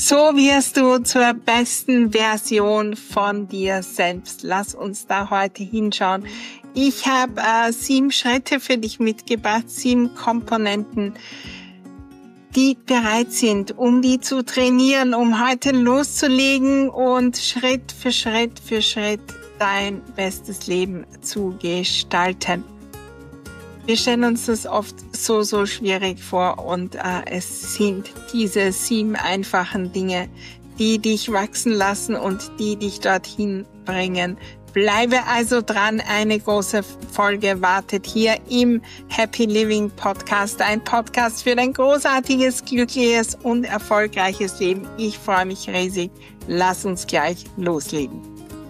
So wirst du zur besten Version von dir selbst. Lass uns da heute hinschauen. Ich habe 7 Schritte für dich mitgebracht, 7 Komponenten, die bereit sind, um die zu trainieren, um heute loszulegen und Schritt für Schritt für Schritt dein bestes Leben zu gestalten. Wir stellen uns das oft so schwierig vor und es sind diese 7 einfachen Dinge, die dich wachsen lassen und die dich dorthin bringen. Bleibe also dran, eine große Folge wartet hier im Happy Living Podcast, ein Podcast für dein großartiges, glückliches und erfolgreiches Leben. Ich freue mich riesig. Lass uns gleich loslegen.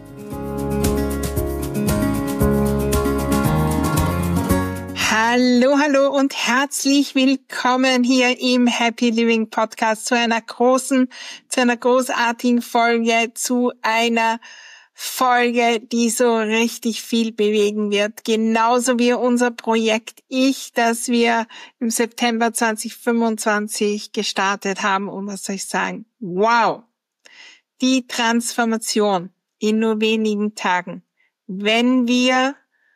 Hallo und herzlich willkommen hier im Happy Living Podcast zu einer großartigen Folge, zu einer Folge, die so richtig viel bewegen wird. Genauso wie unser Projekt Ich, das wir im September 2025 gestartet haben. Und was soll ich sagen? Wow! Die Transformation in nur wenigen Tagen. Wenn wir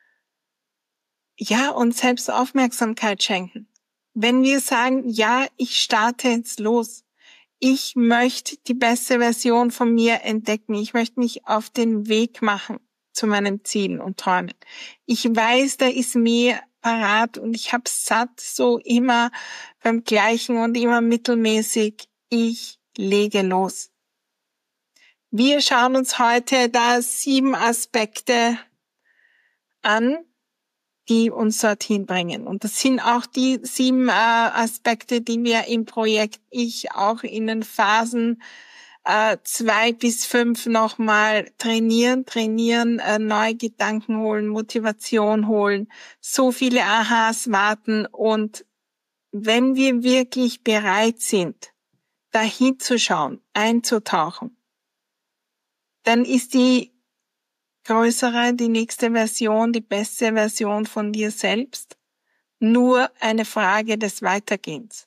uns selbst Aufmerksamkeit schenken. Wenn wir sagen, ja, ich starte jetzt los. Ich möchte die beste Version von mir entdecken. Ich möchte mich auf den Weg machen zu meinen Zielen und Träumen. Ich weiß, da ist mehr parat und ich habe satt, so immer beim Gleichen und immer mittelmäßig. Ich lege los. Wir schauen uns heute da 7 Aspekte an, die uns dorthin bringen. Und das sind auch die 7 Aspekte, die wir im Projekt Ich auch in den Phasen 2 bis 5 nochmal trainieren, neue Gedanken holen, Motivation holen, so viele Aha's warten. Und wenn wir wirklich bereit sind, da hinzuschauen, einzutauchen, dann ist die nächste Version, die beste Version von dir selbst, nur eine Frage des Weitergehens.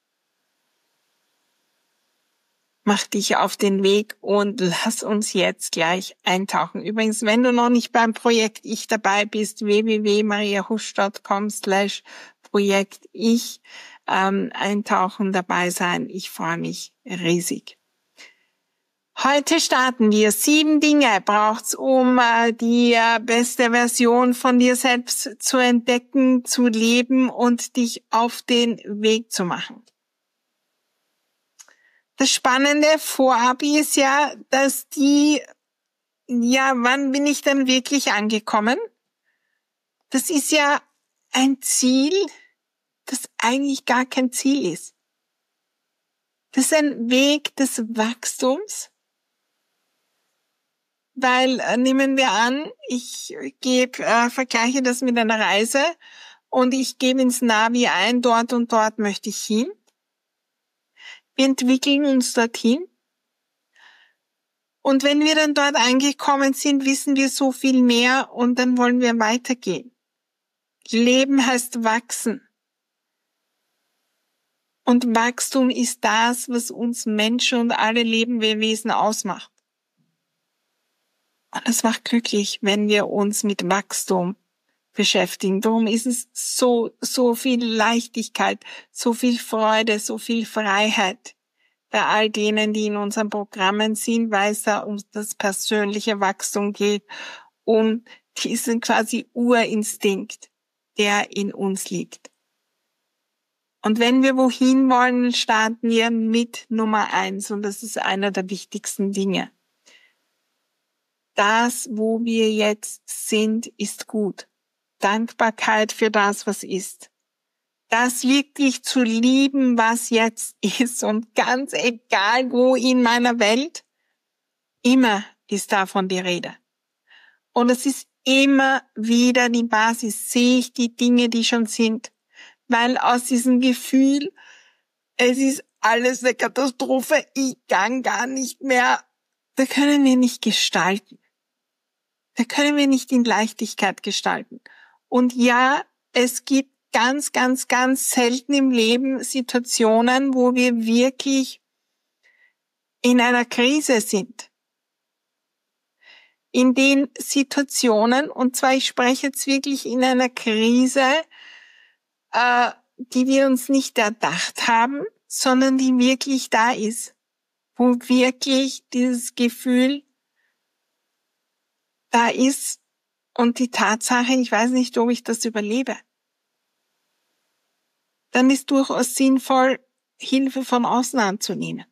Mach dich auf den Weg und lass uns jetzt gleich eintauchen. Übrigens, wenn du noch nicht beim Projekt Ich dabei bist, www.mariahusch.com/Projekt Ich eintauchen, dabei sein. Ich freue mich riesig. Heute starten wir. 7 Dinge braucht's, um die beste Version von dir selbst zu entdecken, zu leben und dich auf den Weg zu machen. Das Spannende vorab ist ja, dass wann bin ich denn wirklich angekommen? Das ist ja ein Ziel, das eigentlich gar kein Ziel ist. Das ist ein Weg des Wachstums. Weil, nehmen wir an, ich vergleiche das mit einer Reise und ich gebe ins Navi ein, dort und dort möchte ich hin. Wir entwickeln uns dorthin. Und wenn wir dann dort angekommen sind, wissen wir so viel mehr und dann wollen wir weitergehen. Leben heißt wachsen. Und Wachstum ist das, was uns Menschen und alle Lebewesen ausmacht. Und es macht glücklich, wenn wir uns mit Wachstum beschäftigen. Darum ist es so viel Leichtigkeit, so viel Freude, so viel Freiheit bei all denen, die in unseren Programmen sind, weil es da um das persönliche Wachstum geht, um diesen quasi Urinstinkt, der in uns liegt. Und wenn wir wohin wollen, starten wir mit Nummer 1 und das ist einer der wichtigsten Dinge. Das, wo wir jetzt sind, ist gut. Dankbarkeit für das, was ist. Das wirklich zu lieben, was jetzt ist und ganz egal wo in meiner Welt, immer ist davon die Rede. Und es ist immer wieder die Basis, sehe ich die Dinge, die schon sind. Weil aus diesem Gefühl, es ist alles eine Katastrophe, ich kann gar nicht mehr, da können wir nicht gestalten. Da können wir nicht in Leichtigkeit gestalten. Und ja, es gibt ganz selten im Leben Situationen, wo wir wirklich in einer Krise sind. In den Situationen, und zwar ich spreche jetzt wirklich in einer Krise, die wir uns nicht erdacht haben, sondern die wirklich da ist, wo wirklich dieses Gefühl da ist und die Tatsache, ich weiß nicht, ob ich das überlebe. Dann ist durchaus sinnvoll, Hilfe von außen anzunehmen.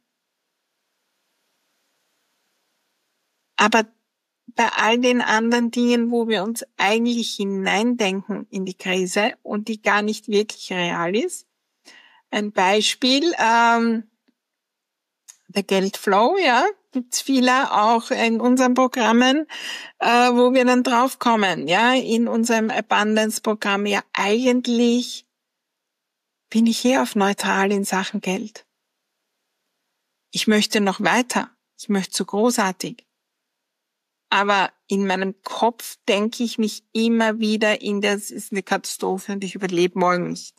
Aber bei all den anderen Dingen, wo wir uns eigentlich hineindenken in die Krise und die gar nicht wirklich real ist. Ein Beispiel, der Geldflow, ja, gibt's viele auch in unseren Programmen, wo wir dann draufkommen, ja, in unserem Abundance-Programm. Ja, eigentlich bin ich hier auf neutral in Sachen Geld. Ich möchte noch weiter. Ich möchte so großartig. Aber in meinem Kopf denke ich mich immer wieder das ist eine Katastrophe und ich überlebe morgen nicht.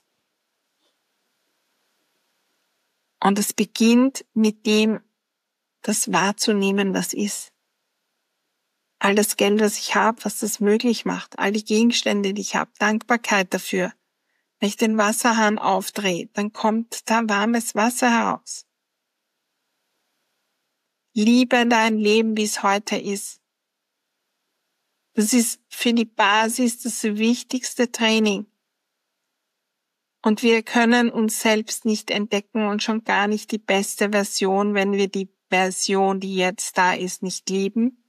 Und es beginnt mit dem, das wahrzunehmen, was ist. All das Geld, was ich habe, was das möglich macht, all die Gegenstände, die ich habe, Dankbarkeit dafür. Wenn ich den Wasserhahn aufdrehe, dann kommt da warmes Wasser heraus. Liebe dein Leben, wie es heute ist. Das ist für die Basis das wichtigste Training. Und wir können uns selbst nicht entdecken und schon gar nicht die beste Version, wenn wir die Version, die jetzt da ist, nicht lieben.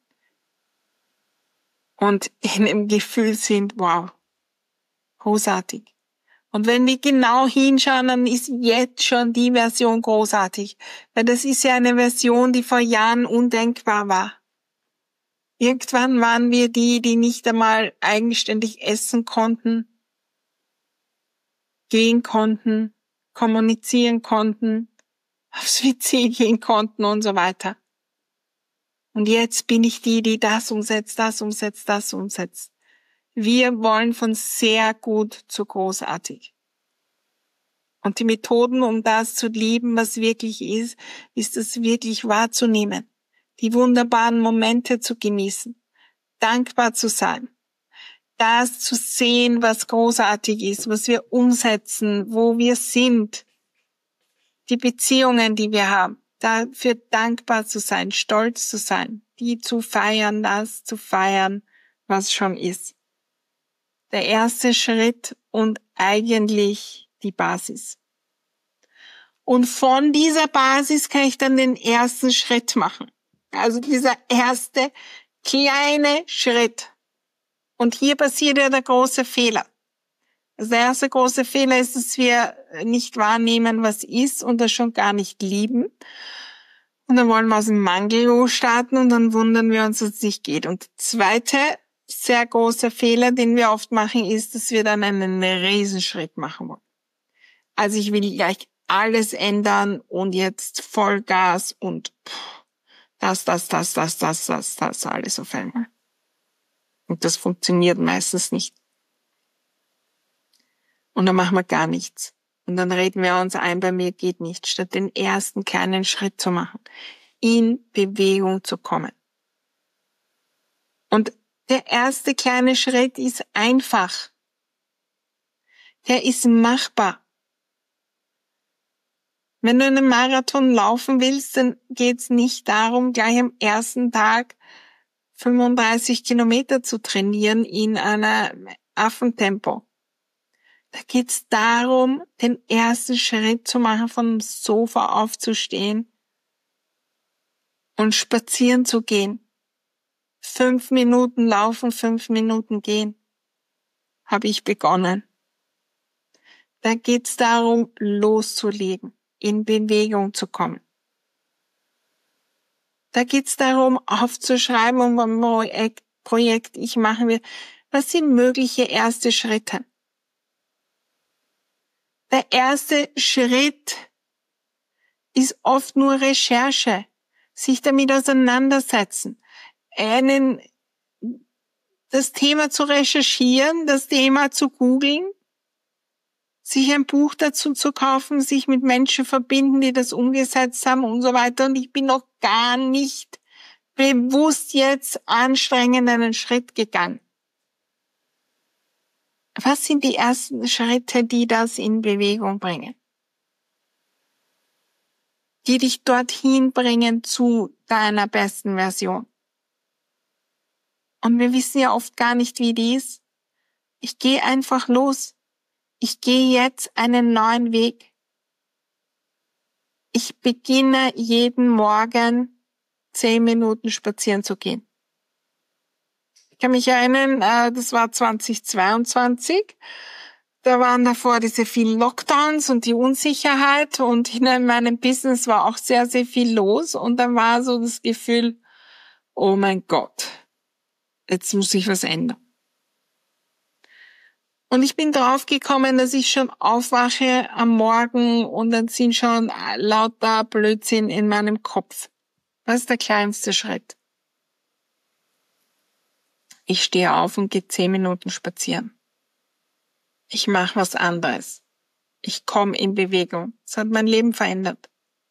Und in dem Gefühl sind, wow, großartig. Und wenn wir genau hinschauen, dann ist jetzt schon die Version großartig. Weil das ist ja eine Version, die vor Jahren undenkbar war. Irgendwann waren wir die nicht einmal eigenständig essen konnten, gehen konnten, kommunizieren konnten, aufs WC gehen konnten und so weiter. Und jetzt bin ich die das umsetzt, das umsetzt, das umsetzt. Wir wollen von sehr gut zu großartig. Und die Methoden, um das zu lieben, was wirklich ist es wirklich wahrzunehmen, die wunderbaren Momente zu genießen, dankbar zu sein, das zu sehen, was großartig ist, was wir umsetzen, wo wir sind, die Beziehungen, die wir haben, dafür dankbar zu sein, stolz zu sein, die zu feiern, das zu feiern, was schon ist. Der erste Schritt und eigentlich die Basis. Und von dieser Basis kann ich dann den ersten Schritt machen. Also dieser erste kleine Schritt. Und hier passiert ja der große Fehler. Also der erste große Fehler ist, dass wir nicht wahrnehmen, was ist und das schon gar nicht lieben. Und dann wollen wir aus dem Mangel losstarten und dann wundern wir uns, dass es nicht geht. Und der zweite sehr große Fehler, den wir oft machen, ist, dass wir dann einen Riesenschritt machen wollen. Also ich will gleich alles ändern und jetzt Vollgas und das alles auf einmal. Und das funktioniert meistens nicht. Und dann machen wir gar nichts. Und dann reden wir uns ein, bei mir geht nicht, statt den ersten kleinen Schritt zu machen, in Bewegung zu kommen. Und der erste kleine Schritt ist einfach. Der ist machbar. Wenn du einen Marathon laufen willst, dann geht's nicht darum, gleich am ersten Tag 35 Kilometer zu trainieren in einer Affentempo. Da geht's darum, den ersten Schritt zu machen, vom Sofa aufzustehen und spazieren zu gehen. 5 Minuten laufen, 5 Minuten gehen. Habe ich begonnen. Da geht's darum, loszulegen, in Bewegung zu kommen. Da geht's darum, aufzuschreiben, um ein Projekt ich machen will. Was sind mögliche erste Schritte? Der erste Schritt ist oft nur Recherche, sich damit auseinandersetzen, das Thema zu recherchieren, das Thema zu googeln, sich ein Buch dazu zu kaufen, sich mit Menschen verbinden, die das umgesetzt haben und so weiter. Und ich bin noch gar nicht bewusst jetzt anstrengend einen Schritt gegangen. Was sind die ersten Schritte, die das in Bewegung bringen? Die dich dorthin bringen zu deiner besten Version. Und wir wissen ja oft gar nicht, wie die ist. Ich gehe einfach los. Ich gehe jetzt einen neuen Weg. Ich beginne jeden Morgen 10 Minuten spazieren zu gehen. Ich kann mich erinnern, das war 2022. Da waren davor diese vielen Lockdowns und die Unsicherheit und in meinem Business war auch sehr, sehr viel los und dann war so das Gefühl, oh mein Gott, jetzt muss ich was ändern. Und ich bin draufgekommen, dass ich schon aufwache am Morgen und dann sind schon lauter Blödsinn in meinem Kopf. Was ist der kleinste Schritt? Ich stehe auf und gehe 10 Minuten spazieren. Ich mache was anderes. Ich komme in Bewegung. Das hat mein Leben verändert.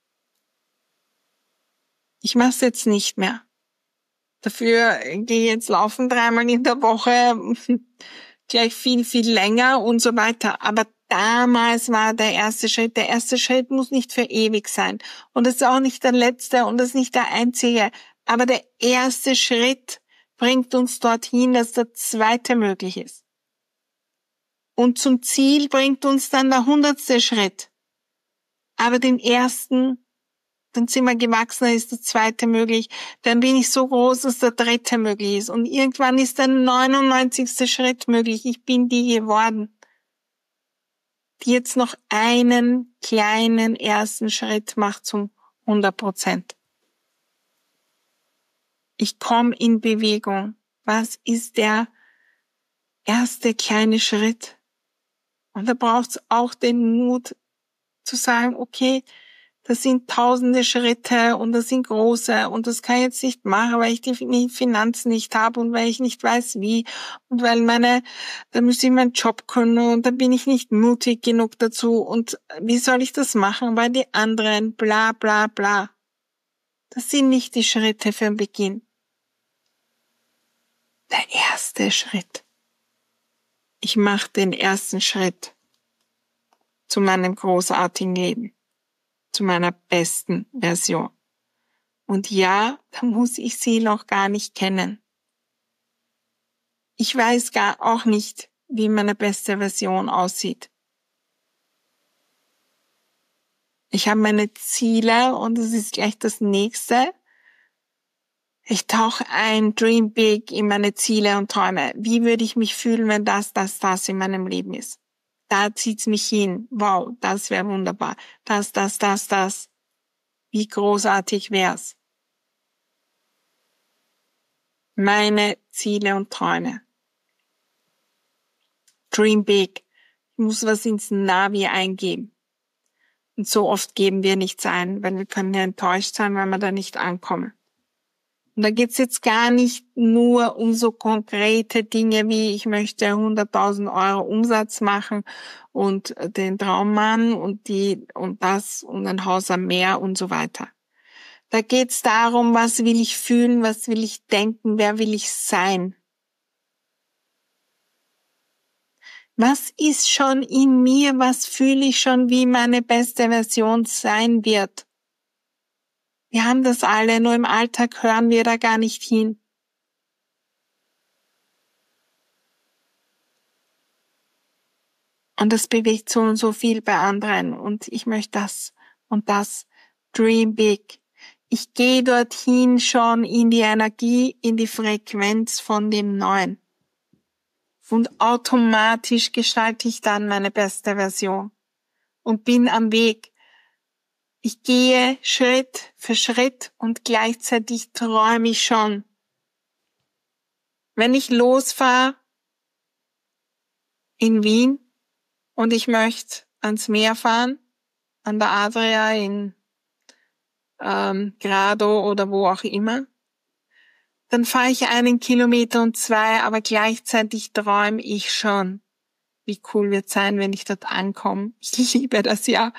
Ich mache es jetzt nicht mehr. Dafür gehe ich jetzt laufen 3-mal in der Woche, gleich viel, viel länger und so weiter. Aber damals war der erste Schritt. Der erste Schritt muss nicht für ewig sein. Und das ist auch nicht der letzte und das ist nicht der einzige. Aber der erste Schritt bringt uns dorthin, dass der zweite möglich ist. Und zum Ziel bringt uns dann der 100. Schritt. Aber den ersten, dann sind wir gewachsen, dann ist der zweite möglich. Dann bin ich so groß, dass der dritte möglich ist. Und irgendwann ist der 99. Schritt möglich. Ich bin die geworden, die jetzt noch einen kleinen ersten Schritt macht zum 100%. Ich komme in Bewegung. Was ist der erste kleine Schritt? Und da braucht es auch den Mut zu sagen, okay, das sind tausende Schritte und das sind große und das kann ich jetzt nicht machen, weil ich die Finanzen nicht habe und weil ich nicht weiß wie und weil da müsste ich meinen Job können und da bin ich nicht mutig genug dazu und wie soll ich das machen, weil die anderen bla bla bla. Das sind nicht die Schritte für den Beginn. Der erste Schritt. Ich mache den ersten Schritt zu meinem großartigen Leben, zu meiner besten Version. Und ja, da muss ich sie noch gar nicht kennen. Ich weiß gar auch nicht, wie meine beste Version aussieht. Ich habe meine Ziele und das ist gleich das nächste. Ich tauche ein, dream big in meine Ziele und Träume. Wie würde ich mich fühlen, wenn das in meinem Leben ist? Da zieht's mich hin. Wow, das wäre wunderbar. Das. Wie großartig wär's? Meine Ziele und Träume. Dream big. Ich muss was ins Navi eingeben. Und so oft geben wir nichts ein, weil wir können ja enttäuscht sein, weil wir da nicht ankommen. Und da geht's jetzt gar nicht nur um so konkrete Dinge wie, ich möchte 100.000 Euro Umsatz machen und den Traummann und das und ein Haus am Meer und so weiter. Da geht's darum, was will ich fühlen, was will ich denken, wer will ich sein. Was ist schon in mir, was fühle ich schon, wie meine beste Version sein wird? Wir haben das alle, nur im Alltag hören wir da gar nicht hin. Und das bewegt so und so viel bei anderen. Und ich möchte das und das. Dream big. Ich gehe dorthin schon in die Energie, in die Frequenz von dem Neuen. Und automatisch gestalte ich dann meine beste Version. Und bin am Weg. Ich gehe Schritt für Schritt und gleichzeitig träume ich schon. Wenn ich losfahre in Wien und ich möchte ans Meer fahren, an der Adria in Grado oder wo auch immer, dann fahre ich 1 Kilometer und 2, aber gleichzeitig träume ich schon, wie cool wird sein, wenn ich dort ankomme. Ich liebe das ja.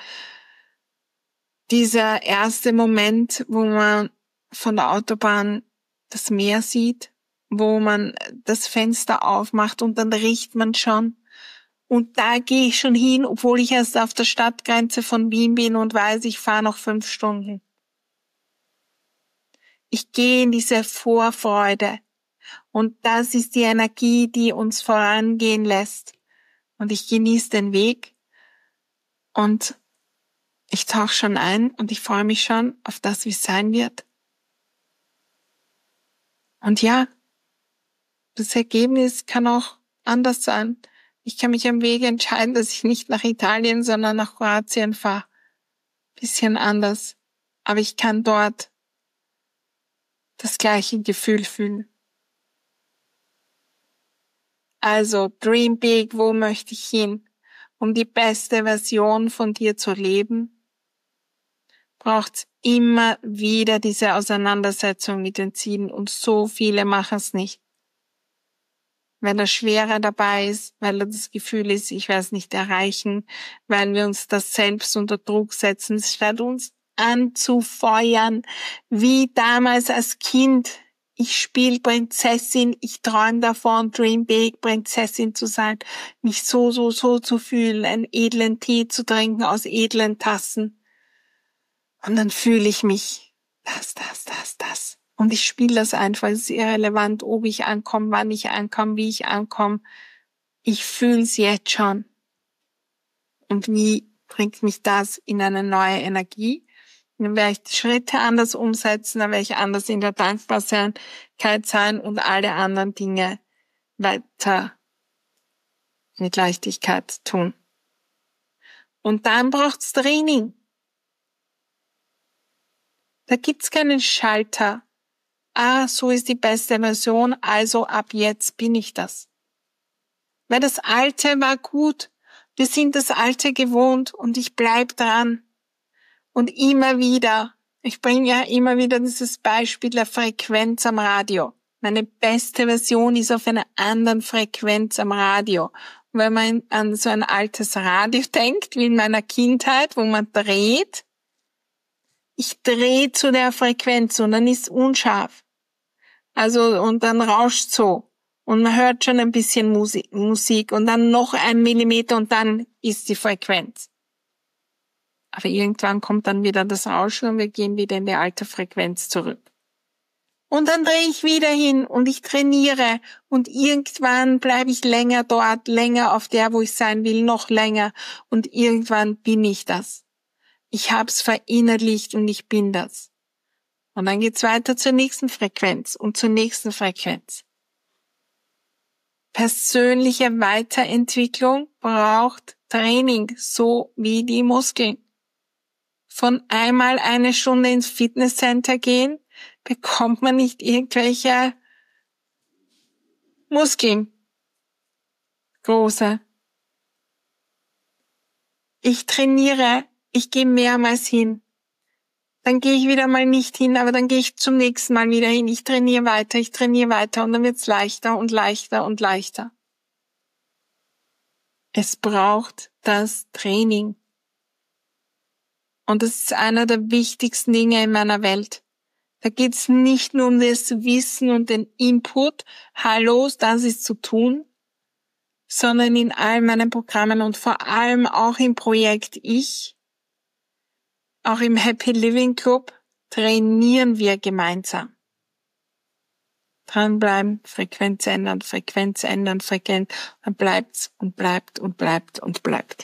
Dieser erste Moment, wo man von der Autobahn das Meer sieht, wo man das Fenster aufmacht und dann riecht man schon. Und da gehe ich schon hin, obwohl ich erst auf der Stadtgrenze von Wien bin und weiß, ich fahre noch 5 Stunden. Ich gehe in diese Vorfreude. Und das ist die Energie, die uns vorangehen lässt. Und ich genieße den Weg und ich tauche schon ein und ich freue mich schon auf das, wie es sein wird. Und ja, das Ergebnis kann auch anders sein. Ich kann mich am Weg entscheiden, dass ich nicht nach Italien, sondern nach Kroatien fahre. Bisschen anders. Aber ich kann dort das gleiche Gefühl fühlen. Also, dream big, wo möchte ich hin? Um die beste Version von dir zu leben, braucht's immer wieder diese Auseinandersetzung mit den Zielen und so viele machen es nicht. Weil das Schwere dabei ist, weil das Gefühl ist, ich werde es nicht erreichen, weil wir uns das selbst unter Druck setzen, statt uns anzufeuern, wie damals als Kind. Ich spiele Prinzessin, ich träume davon, dream big, Prinzessin zu sein, mich so zu fühlen, einen edlen Tee zu trinken aus edlen Tassen. Und dann fühle ich mich, das. Und ich spiele das einfach, es ist irrelevant, ob ich ankomme, wann ich ankomme, wie ich ankomme. Ich fühle es jetzt schon. Und wie bringt mich das in eine neue Energie? Dann werde ich die Schritte anders umsetzen, dann werde ich anders in der Dankbarkeit sein und alle anderen Dinge weiter mit Leichtigkeit tun. Und dann braucht's Training. Da gibt's keinen Schalter. So ist die beste Version, also ab jetzt bin ich das. Weil das Alte war gut. Wir sind das Alte gewohnt und ich bleib dran. Und immer wieder, ich bringe ja immer wieder dieses Beispiel der Frequenz am Radio. Meine beste Version ist auf einer anderen Frequenz am Radio. Und wenn man an so ein altes Radio denkt, wie in meiner Kindheit, wo man dreht, ich drehe zu der Frequenz und dann ist unscharf. Also, und dann rauscht so. Und man hört schon ein bisschen Musik und dann noch 1 Millimeter und dann ist die Frequenz. Aber irgendwann kommt dann wieder das Rauschen und wir gehen wieder in die alte Frequenz zurück. Und dann drehe ich wieder hin und ich trainiere und irgendwann bleibe ich länger dort, länger auf der, wo ich sein will, noch länger und irgendwann bin ich das. Ich hab's verinnerlicht und ich bin das. Und dann geht's weiter zur nächsten Frequenz und zur nächsten Frequenz. Persönliche Weiterentwicklung braucht Training, so wie die Muskeln. Von einmal 1 Stunde ins Fitnesscenter gehen, bekommt man nicht irgendwelche Muskeln. Große. Ich trainiere, ich gehe mehrmals hin. Dann gehe ich wieder mal nicht hin, aber dann gehe ich zum nächsten Mal wieder hin. Ich trainiere weiter und dann wird's leichter und leichter und leichter. Es braucht das Training. Und das ist einer der wichtigsten Dinge in meiner Welt. Da geht's nicht nur um das Wissen und den Input, hallo, das ist zu tun, sondern in all meinen Programmen und vor allem auch im Projekt auch im Happy Living Club, trainieren wir gemeinsam. Dranbleiben, Frequenz ändern, dann bleibt's und bleibt und bleibt und bleibt.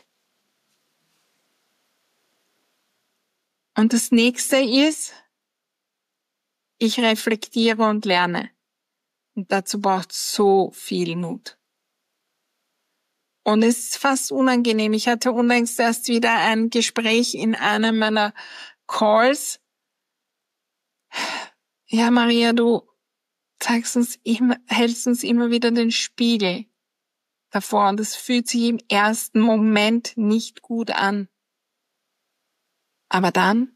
Und das nächste ist, ich reflektiere und lerne. Und dazu braucht es so viel Mut. Und es ist fast unangenehm. Ich hatte unlängst erst wieder ein Gespräch in einem meiner Calls. Ja, Maria, du hältst uns immer wieder den Spiegel davor. Und es fühlt sich im ersten Moment nicht gut an. Aber dann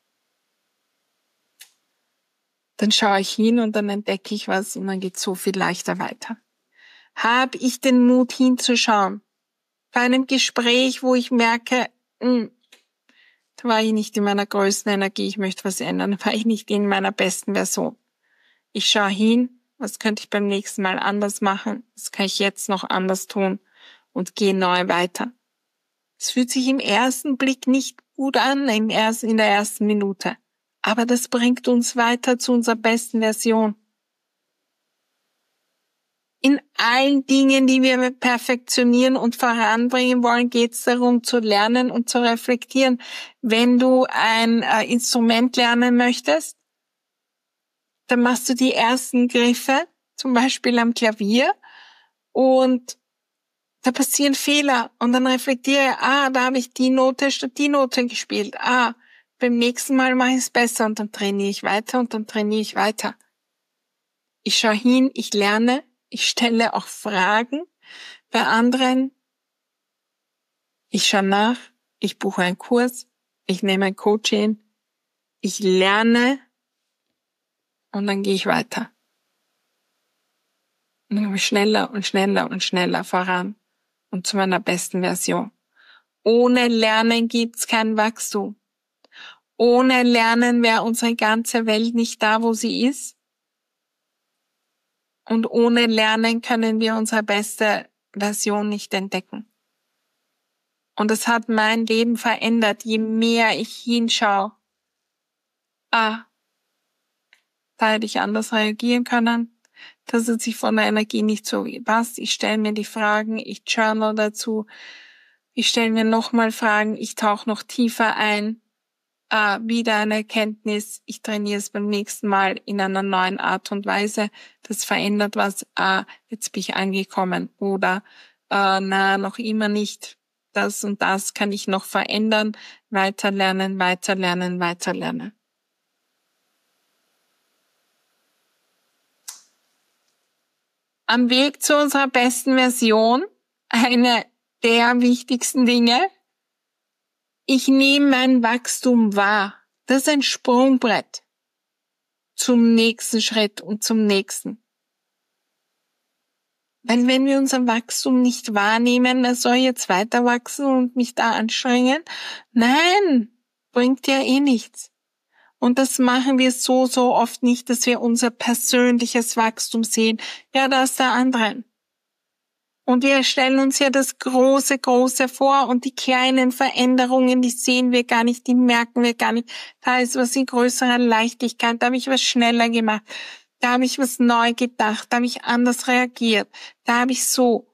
schaue ich hin und dann entdecke ich was und dann geht es so viel leichter weiter. Habe ich den Mut hinzuschauen? bei einem Gespräch, wo ich merke, da war ich nicht in meiner größten Energie, ich möchte was ändern, da war ich nicht in meiner besten Version. Ich schaue hin, was könnte ich beim nächsten Mal anders machen, was kann ich jetzt noch anders tun und gehe neu weiter. Es fühlt sich im ersten Blick nicht gut an, in der ersten Minute, aber das bringt uns weiter zu unserer besten Version. In allen Dingen, die wir perfektionieren und voranbringen wollen, geht es darum, zu lernen und zu reflektieren. Wenn du ein Instrument lernen möchtest, dann machst du die ersten Griffe, zum Beispiel am Klavier, und da passieren Fehler. Und dann reflektiere, da habe ich die Note statt die Note gespielt. Beim nächsten Mal mache ich es besser, und dann trainiere ich weiter und dann trainiere ich weiter. Ich schaue hin, ich lerne, ich stelle auch Fragen bei anderen. Ich schaue nach, ich buche einen Kurs, ich nehme ein Coaching, ich lerne und dann gehe ich weiter. Und dann komme ich schneller und schneller und schneller voran und zu meiner besten Version. Ohne Lernen gibt's kein Wachstum. Ohne Lernen wäre unsere ganze Welt nicht da, wo sie ist. Und ohne Lernen können wir unsere beste Version nicht entdecken. Und es hat mein Leben verändert, je mehr ich hinschaue. Da hätte ich anders reagieren können. Das hat sich von der Energie nicht so passt. Ich stelle mir die Fragen, ich journal dazu. Ich stelle mir nochmal Fragen, ich tauche noch tiefer ein. Wieder eine Erkenntnis, ich trainiere es beim nächsten Mal in einer neuen Art und Weise. Das verändert was. Jetzt bin ich angekommen. Oder noch immer nicht. Das und das kann ich noch verändern. Weiterlernen, weiterlernen, weiterlernen. Am Weg zu unserer besten Version, eine der wichtigsten Dinge: ich nehme mein Wachstum wahr. Das ist ein Sprungbrett zum nächsten Schritt und zum nächsten. Weil wenn wir unser Wachstum nicht wahrnehmen, er soll jetzt weiter wachsen und mich da anstrengen, nein, bringt ja eh nichts. Und das machen wir so oft nicht, dass wir unser persönliches Wachstum sehen. Ja, das der andere. Und wir stellen uns ja das Große vor, und die kleinen Veränderungen, die sehen wir gar nicht, die merken wir gar nicht. Da ist was in größerer Leichtigkeit, da habe ich was schneller gemacht, da habe ich was neu gedacht, da habe ich anders reagiert, da habe ich so.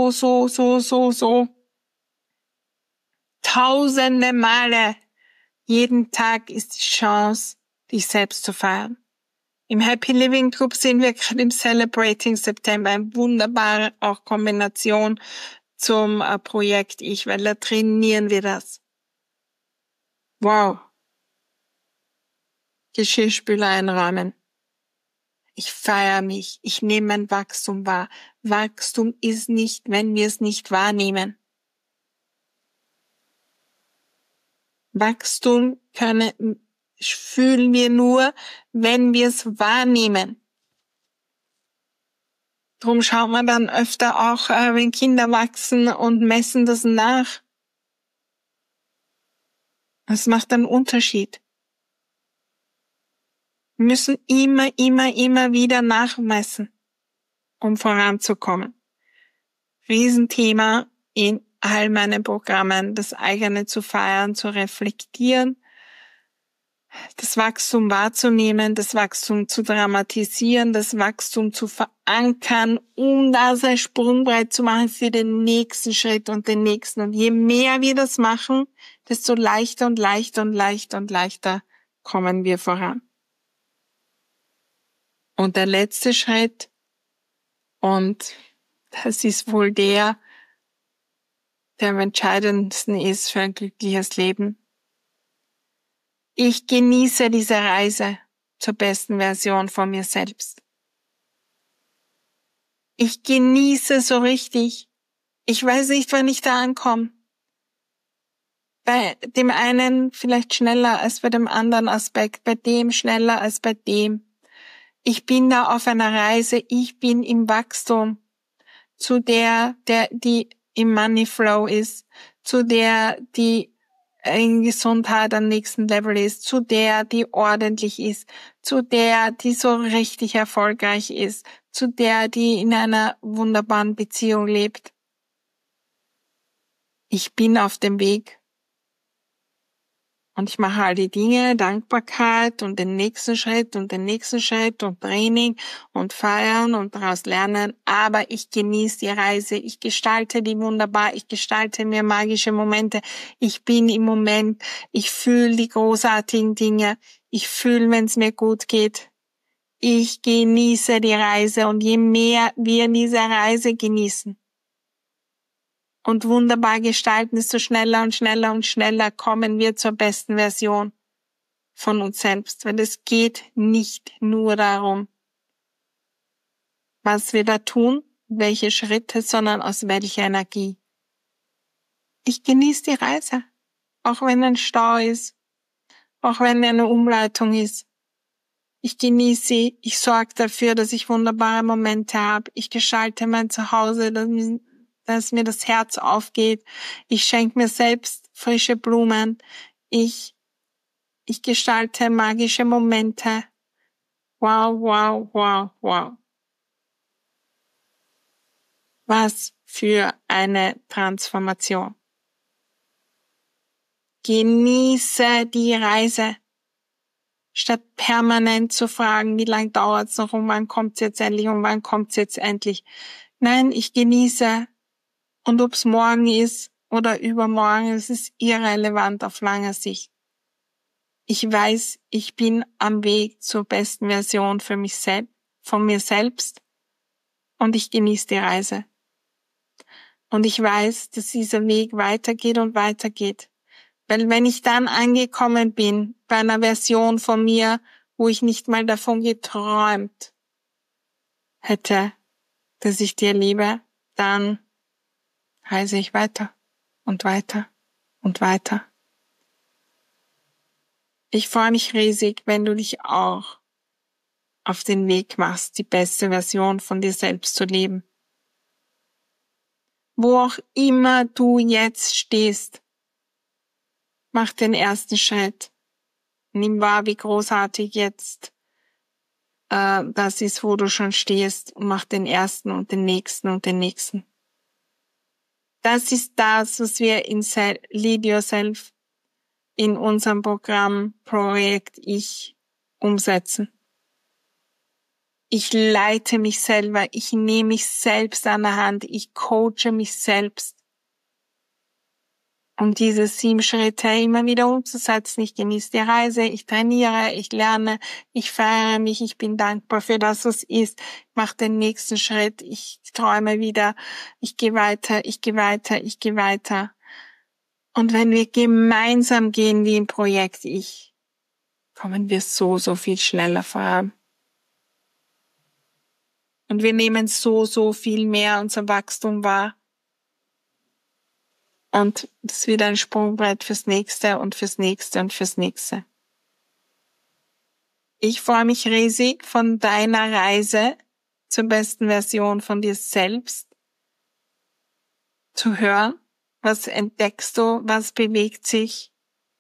Tausende Male. Jeden Tag ist die Chance, dich selbst zu feiern. Im Happy Living Club sind wir gerade im Celebrating September, eine wunderbare auch Kombination zum Projekt Ich, weil da trainieren wir das. Wow. Geschirrspüler einräumen. Ich feiere mich, ich nehme mein Wachstum wahr. Wachstum ist nicht, wenn wir es nicht wahrnehmen. Wachstum fühlen wir nur, wenn wir es wahrnehmen. Drum schauen wir dann öfter auch, wenn Kinder wachsen, und messen das nach. Das macht einen Unterschied. Wir müssen immer wieder nachmessen, um voranzukommen. Riesenthema in all meinen Programmen, das eigene zu feiern, zu reflektieren, das Wachstum wahrzunehmen, das Wachstum zu dramatisieren, das Wachstum zu verankern, um das ein Sprungbrett zu machen für den nächsten Schritt und den nächsten. Und je mehr wir das machen, desto leichter kommen wir voran. Und der letzte Schritt, und das ist wohl der am entscheidendsten ist für ein glückliches Leben: ich genieße diese Reise zur besten Version von mir selbst. Ich genieße so richtig. Ich weiß nicht, wann ich da ankomme. Bei dem einen vielleicht schneller als bei dem anderen Aspekt, bei dem schneller als bei dem. Ich bin da auf einer Reise, ich bin im Wachstum zu die im Money Flow ist, zu der, die in Gesundheit am nächsten Level ist, zu der, die ordentlich ist, zu der, die so richtig erfolgreich ist, zu der, die in einer wunderbaren Beziehung lebt. Ich bin auf dem Weg. Und ich mache all die Dinge, Dankbarkeit und den nächsten Schritt und den nächsten Schritt und Training und feiern und daraus lernen. Aber ich genieße die Reise. Ich gestalte die wunderbar. Ich gestalte mir magische Momente. Ich bin im Moment. Ich fühle die großartigen Dinge. Ich fühle, wenn es mir gut geht. Ich genieße die Reise. Und je mehr wir diese Reise genießen und wunderbar gestalten, desto schneller und schneller und schneller kommen wir zur besten Version von uns selbst. Weil es geht nicht nur darum, was wir da tun, welche Schritte, sondern aus welcher Energie. Ich genieße die Reise, auch wenn ein Stau ist, auch wenn eine Umleitung ist. Ich genieße sie, ich sorge dafür, dass ich wunderbare Momente habe. Ich gestalte mein Zuhause, dass mir das Herz aufgeht. Ich schenke mir selbst frische Blumen. Ich gestalte magische Momente. Wow, wow, wow, wow. Was für eine Transformation. Genieße die Reise. Statt permanent zu fragen, wie lange dauert's noch und wann kommt's jetzt endlich und wann kommt's jetzt endlich. Nein, ich genieße. Und ob's morgen ist oder übermorgen, es ist irrelevant auf lange Sicht. Ich weiß, ich bin am Weg zur besten Version für mich selbst, von mir selbst, und ich genieße die Reise. Und ich weiß, dass dieser Weg weitergeht und weitergeht. Weil wenn ich dann angekommen bin bei einer Version von mir, wo ich nicht mal davon geträumt hätte, dass ich dir liebe, dann reise ich weiter und weiter und weiter. Ich freue mich riesig, wenn du dich auch auf den Weg machst, die beste Version von dir selbst zu leben. Wo auch immer du jetzt stehst, mach den ersten Schritt. Nimm wahr, wie großartig jetzt das ist, wo du schon stehst, und mach den ersten und den nächsten und den nächsten. Das ist das, was wir in Lead Yourself in unserem Programm Projekt Ich umsetzen. Ich leite mich selber, ich nehme mich selbst an der Hand, ich coache mich selbst, um diese 7 Schritte immer wieder umzusetzen. Ich genieße die Reise, ich trainiere, ich lerne, ich feiere mich, ich bin dankbar für das, was ist. Ich mache den nächsten Schritt, ich träume wieder, ich gehe weiter, ich gehe weiter, ich gehe weiter. Und wenn wir gemeinsam gehen wie im Projekt Ich, kommen wir so viel schneller voran. Und wir nehmen so viel mehr unser Wachstum wahr. Und das wird ein Sprungbrett fürs Nächste und fürs Nächste und fürs Nächste. Ich freue mich riesig, von deiner Reise zur besten Version von dir selbst zu hören. Was entdeckst du? Was bewegt sich?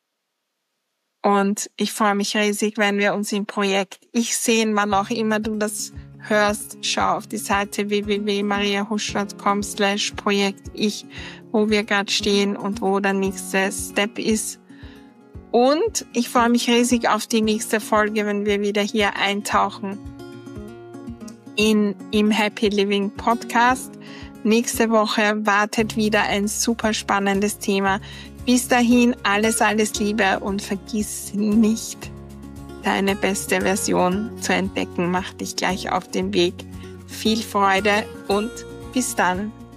Und ich freue mich riesig, wenn wir uns im Projekt Ich sehen, wann auch immer du das hörst. Schau auf die Seite www.mariahusch.com/Projekt Ich, wo wir gerade stehen und wo der nächste Step ist. Und ich freue mich riesig auf die nächste Folge, wenn wir wieder hier eintauchen im Happy Living Podcast. Nächste Woche wartet wieder ein super spannendes Thema. Bis dahin alles Liebe und vergiss nicht, deine beste Version zu entdecken. Mach dich gleich auf den Weg. Viel Freude und bis dann.